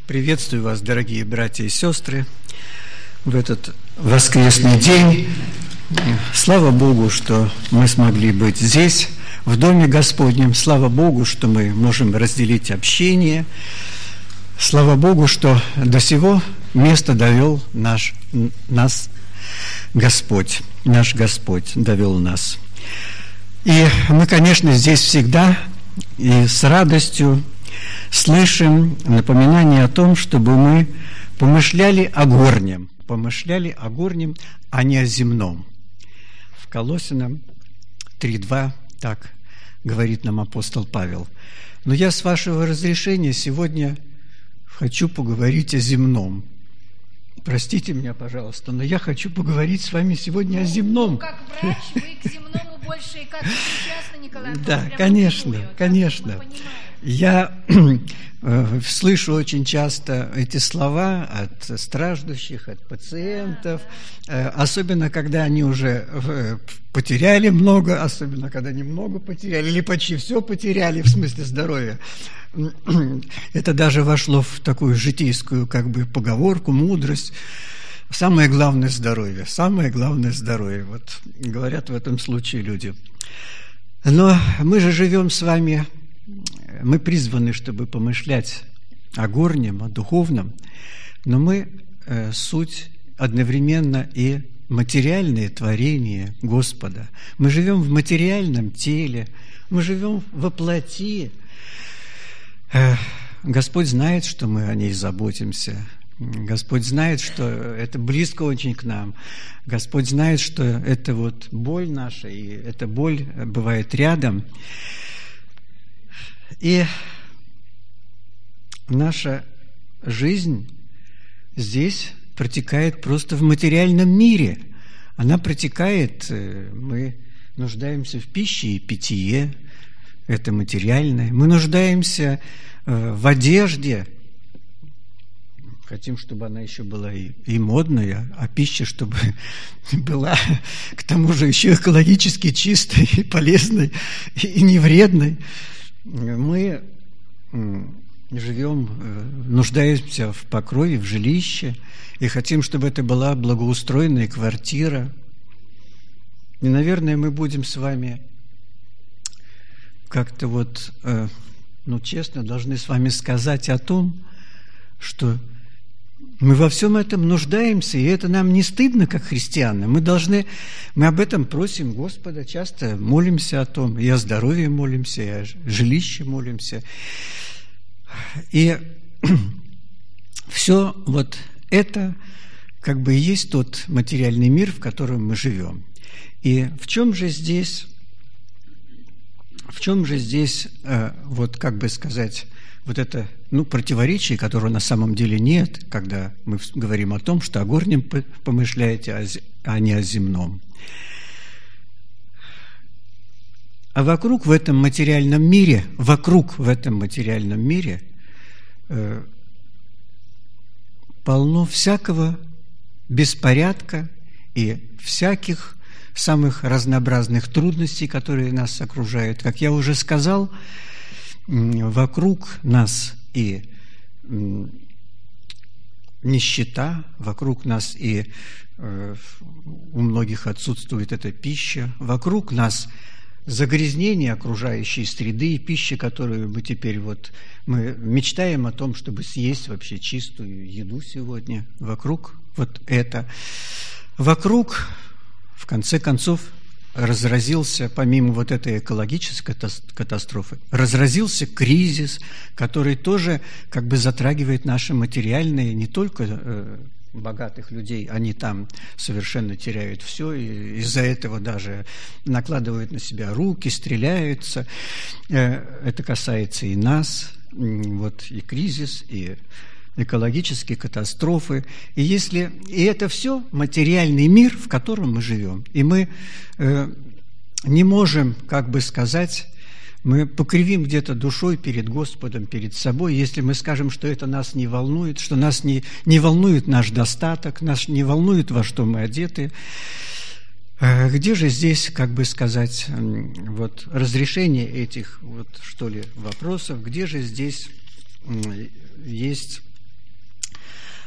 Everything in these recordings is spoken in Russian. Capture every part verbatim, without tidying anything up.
Приветствую вас, дорогие братья и сестры, в этот воскресный день. Слава Богу, что мы смогли быть здесь, в Доме Господнем. Слава Богу, что мы можем разделить общение. Слава Богу, что до сего места довел наш, нас Господь, наш Господь довел нас. И мы, конечно, здесь всегда и с радостью слышим напоминание о том, чтобы мы помышляли о горнем, помышляли о горнем, а не о земном. В Колоссянам три два так говорит нам апостол Павел. Но я, с вашего разрешения, сегодня хочу поговорить о земном. Простите меня, пожалуйста, но я хочу поговорить с вами сегодня о земном. Ну, как врач, вы к земному больше и как причастны, Николай Антонович. Да, конечно, конечно. Я э, слышу очень часто эти слова от страждущих, от пациентов, э, особенно когда они уже э, потеряли много, особенно когда немного потеряли, или почти все потеряли в смысле здоровья. Это даже вошло в такую житейскую как бы поговорку, мудрость. Самое главное – здоровье, самое главное – здоровье. Вот говорят в этом случае люди. Но мы же живем с вами, мы призваны, чтобы помышлять о горнем, о духовном, но мы э, суть одновременно и материальное творение Господа. Мы живем в материальном теле, мы живем во плоти. Э, Господь знает, что мы о ней заботимся. Господь знает, что это близко очень к нам. Господь знает, что это вот боль наша, и эта боль бывает рядом. И наша жизнь здесь протекает просто в материальном мире. Она протекает, мы нуждаемся в пище и питье, это материальное. Мы нуждаемся в одежде, хотим, чтобы она еще была и, и модная, а пища, чтобы была, к тому же, еще экологически чистой, и полезной, и не вредной. Мы живем, нуждаемся в покрове, в жилище, и хотим, чтобы это была благоустроенная квартира. И, наверное, мы будем с вами как-то вот, ну, честно, должны с вами сказать о том, что мы во всем этом нуждаемся, и это нам не стыдно, как христиане. Мы должны, мы об этом просим Господа, часто молимся о том, и о здоровье молимся, и о жилище молимся. И все вот это как бы и есть тот материальный мир, в котором мы живем. И в чем же здесь, в чем же здесь, вот как бы сказать, вот это, ну, противоречие, которого на самом деле нет, когда мы говорим о том, что о горнем помышляете, а не о земном. А вокруг в этом материальном мире, вокруг в этом материальном мире э, полно всякого беспорядка и всяких самых разнообразных трудностей, которые нас окружают. Как я уже сказал, вокруг нас и нищета, вокруг нас и э, у многих отсутствует эта пища, вокруг нас загрязнение окружающей среды и пищи, которую мы теперь вот, мы мечтаем о том, чтобы съесть вообще чистую еду сегодня. Вокруг вот это. Вокруг, в конце концов, разразился, помимо вот этой экологической катастрофы, разразился кризис, который тоже как бы затрагивает наши материальные, не только э, богатых людей, они там совершенно теряют все, и из-за этого даже накладывают на себя руки, стреляются. Э, это касается и нас, вот и кризис, и экологические катастрофы. И если и это все материальный мир, в котором мы живем. И мы э, не можем, как бы сказать, мы покривим где-то душой перед Господом, перед собой, если мы скажем, что это нас не волнует, что нас не, не волнует наш достаток, нас не волнует, во что мы одеты. Э, где же здесь, как бы сказать, вот разрешение этих вот, что ли, вопросов, где же здесь есть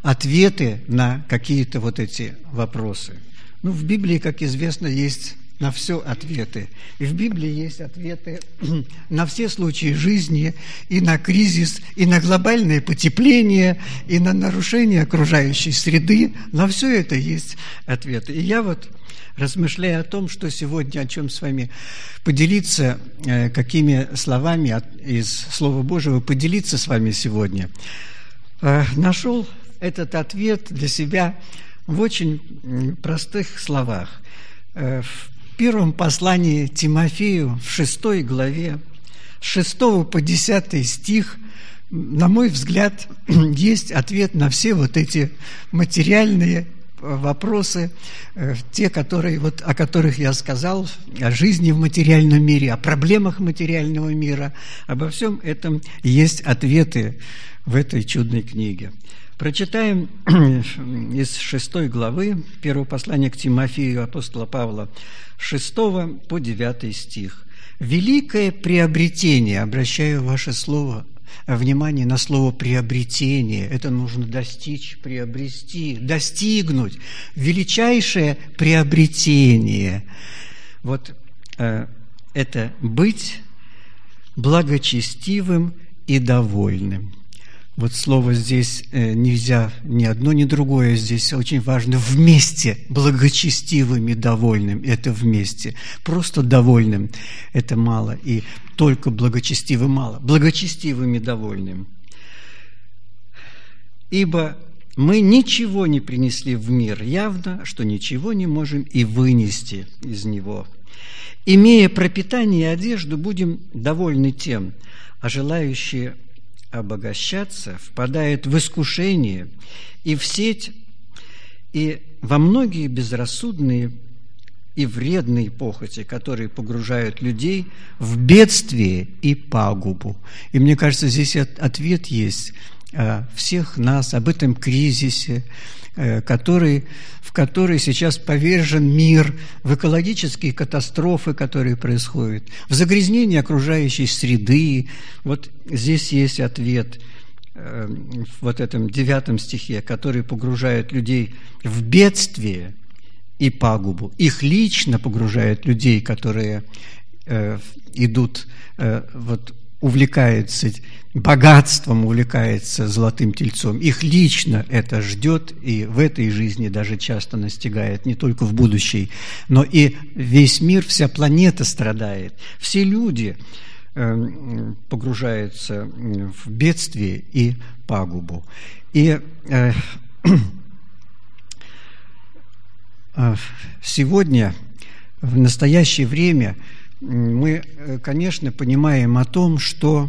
ответы на какие-то вот эти вопросы. Ну, в Библии, как известно, есть на все ответы. И в Библии есть ответы на все случаи жизни, и на кризис, и на глобальное потепление, и на нарушение окружающей среды. На все это есть ответы. И я вот, размышляя о том, что сегодня, о чем с вами поделиться, какими словами из Слова Божьего поделиться с вами сегодня, нашел этот ответ для себя в очень простых словах. В первом послании Тимофею, в шестой главе, с шестого по десятый стих, на мой взгляд, есть ответ на все вот эти материальные вопросы, те, которые, вот, о которых я сказал, о жизни в материальном мире, о проблемах материального мира. Обо всем этом есть ответы в этой чудной книге. Прочитаем из шестой главы, первого послания к Тимофею апостола Павла, шестого по девятый стих. «Великое приобретение», обращаю ваше слово, внимание на слово «приобретение», это нужно достичь, приобрести, достигнуть, величайшее приобретение. Вот э, это быть благочестивым и довольным. Вот слово здесь нельзя, ни одно, ни другое здесь очень важно. Вместе, благочестивым и довольным, это вместе. Просто довольным – это мало, и только благочестивым мало. Благочестивым и довольным. «Ибо мы ничего не принесли в мир, явно, что ничего не можем и вынести из него. Имея пропитание и одежду, будем довольны тем, а желающие обогащаться впадает в искушение и в сеть, и во многие безрассудные и вредные похоти, которые погружают людей в бедствие и пагубу». И мне кажется, здесь ответ есть всех нас об этом кризисе, который, в который сейчас повержен мир, в экологические катастрофы, которые происходят, в загрязнение окружающей среды. Вот здесь есть ответ в вот этом девятом стихе, который погружает людей в бедствие и пагубу. Их лично погружает людей, которые э, идут, э, вот, увлекаются богатством, увлекаются золотым тельцом. Их лично это ждет, и в этой жизни даже часто настигает, не только в будущей, но и весь мир, вся планета страдает. Все люди э, погружаются в бедствие и пагубу. И э, сегодня, в настоящее время, мы, конечно, понимаем о том, что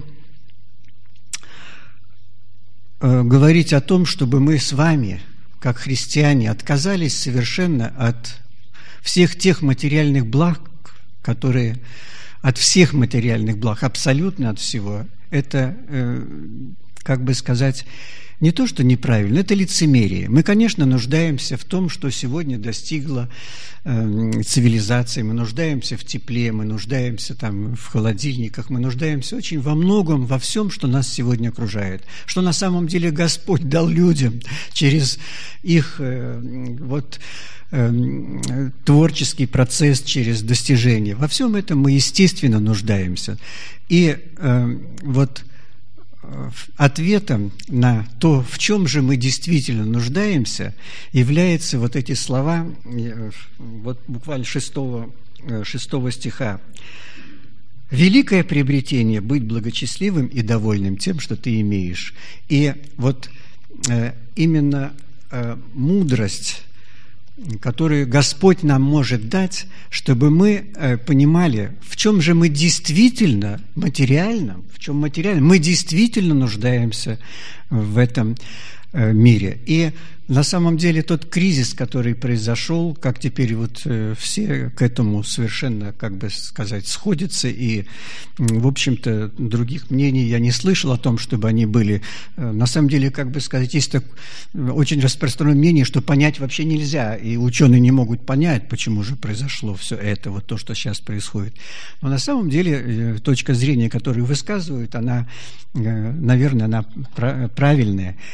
э, говорить о том, чтобы мы с вами, как христиане, отказались совершенно от всех тех материальных благ, которые, от всех материальных благ, абсолютно от всего, это, э, как бы сказать, не то, что неправильно, это лицемерие. Мы, конечно, нуждаемся в том, что сегодня достигла э, цивилизация, мы нуждаемся в тепле, мы нуждаемся там в холодильниках, мы нуждаемся очень во многом, во всем, что нас сегодня окружает, что на самом деле Господь дал людям через их э, вот, э, творческий процесс, через достижения. Во всем этом мы, естественно, нуждаемся. И э, вот ответом на то, в чем же мы действительно нуждаемся, являются вот эти слова, вот буквально шестого, шестого стиха. «Великое приобретение – быть благочестивым и довольным тем, что ты имеешь». И вот именно мудрость, которую Господь нам может дать, чтобы мы понимали, в чем же мы действительно материально, в чем материально мы действительно нуждаемся в этом мире. И на самом деле тот кризис, который произошел, как теперь вот все к этому совершенно, как бы сказать, сходятся, и, в общем-то, других мнений я не слышал о том, чтобы они были. На самом деле, как бы сказать, есть так, очень распространенное мнение, что понять вообще нельзя, и ученые не могут понять, почему же произошло все это, вот то, что сейчас происходит. Но на самом деле точка зрения, которую высказывают, она, наверное, она правильная. Дело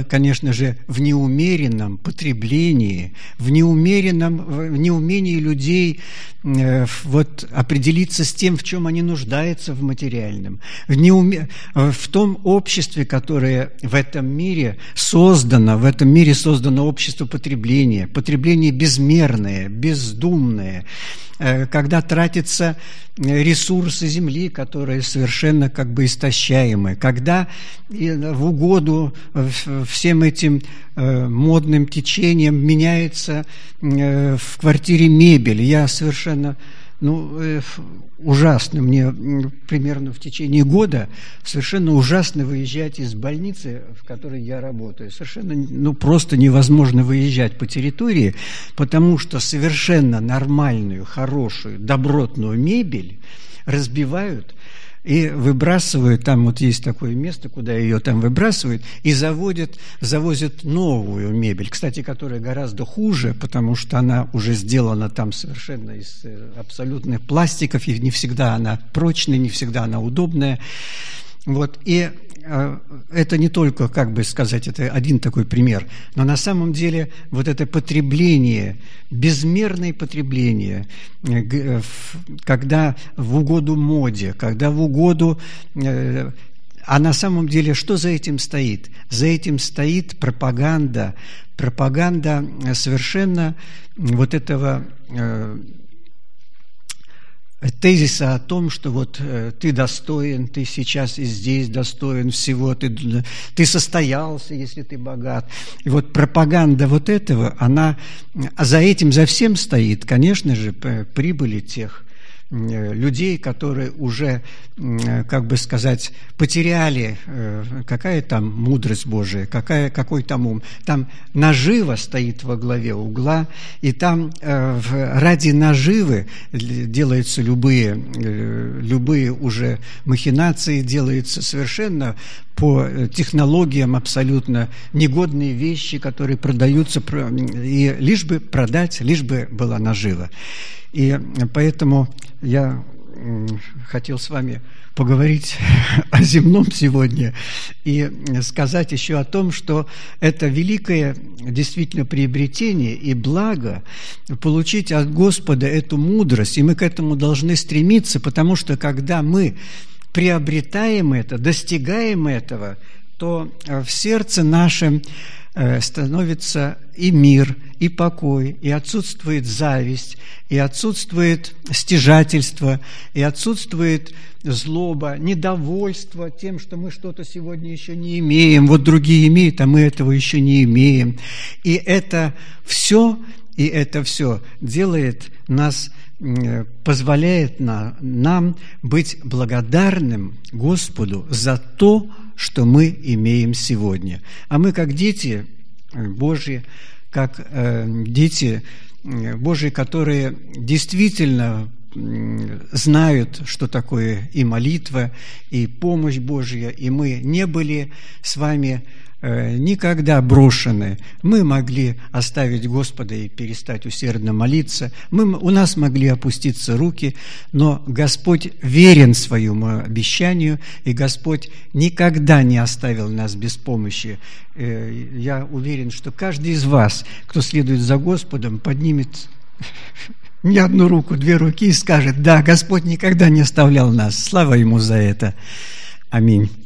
конечно же, в неумеренном потреблении, в неумеренном, в неумении людей э, вот, определиться с тем, в чем они нуждаются в материальном, в, неуме... в том обществе, которое в этом мире создано, в этом мире создано общество потребления, потребление безмерное, бездумное, э, когда тратятся ресурсы земли, которые совершенно как бы истощаемы, когда в угоду всем этим модным течениям меняется в квартире мебель. Я совершенно, ну, ужасно, мне примерно в течение года совершенно ужасно выезжать из больницы, в которой я работаю. Совершенно, ну, просто невозможно выезжать по территории, потому что совершенно нормальную, хорошую, добротную мебель разбивают и выбрасывают, там вот есть такое место, куда ее там выбрасывают, и заводят, завозят новую мебель, кстати, которая гораздо хуже, потому что она уже сделана там совершенно из абсолютных пластиков, и не всегда она прочная, не всегда она удобная. Вот, и э, это не только, как бы сказать, это один такой пример, но на самом деле вот это потребление, безмерное потребление, э, когда в угоду моде, когда в угоду... Э, а на самом деле что за этим стоит? За этим стоит пропаганда, пропаганда совершенно вот этого... Э, тезиса о том, что вот э, ты достоин, ты сейчас и здесь достоин всего, ты, ты состоялся, если ты богат. И вот пропаганда вот этого, она, а за этим, за всем стоит, конечно же, прибыли тех людей, которые уже, как бы сказать, потеряли, какая там мудрость Божия, какая, какой там ум. Там нажива стоит во главе угла, и там ради наживы делаются любые, любые уже махинации, делаются совершенно по технологиям абсолютно негодные вещи, которые продаются, и лишь бы продать, лишь бы была нажива. И поэтому я хотел с вами поговорить о земном сегодня и сказать еще о том, что это великое действительно приобретение и благо получить от Господа эту мудрость, и мы к этому должны стремиться, потому что когда мы приобретаем это, достигаем этого, то в сердце нашем становится и мир, и покой, и отсутствует зависть, и отсутствует стяжательство, и отсутствует злоба, недовольство тем, что мы что-то сегодня еще не имеем, вот другие имеют, а мы этого еще не имеем. И это все, и это все делает нас, позволяет на, нам быть благодарным Господу за то, что мы имеем сегодня. А мы, как дети Божьи, как э, дети Божьи, которые действительно знают, что такое и молитва, и помощь Божья, и мы не были с вами э, никогда брошены. Мы могли оставить Господа и перестать усердно молиться. Мы, у нас могли опуститься руки, но Господь верен своему обещанию, и Господь никогда не оставил нас без помощи. Э, я уверен, что каждый из вас, кто следует за Господом, поднимет не одну руку, две руки и скажет: да, Господь никогда не оставлял нас. Слава Ему за это. Аминь.